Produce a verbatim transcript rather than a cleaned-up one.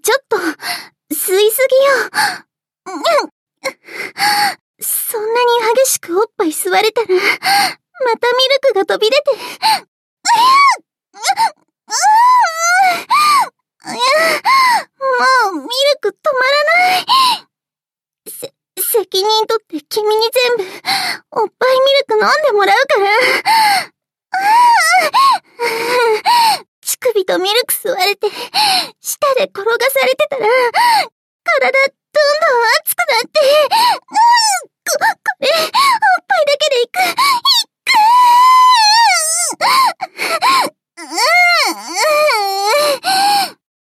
ちょっと、吸いすぎよ。そんなに激しくおっぱい吸われたら、またミルクが飛び出て。もうミルク止まらない。せ、責任取って君に全部、おっぱいミルク飲んでもらうから。乳首とミルク吸われて、舌で転がされてたら、体どんどん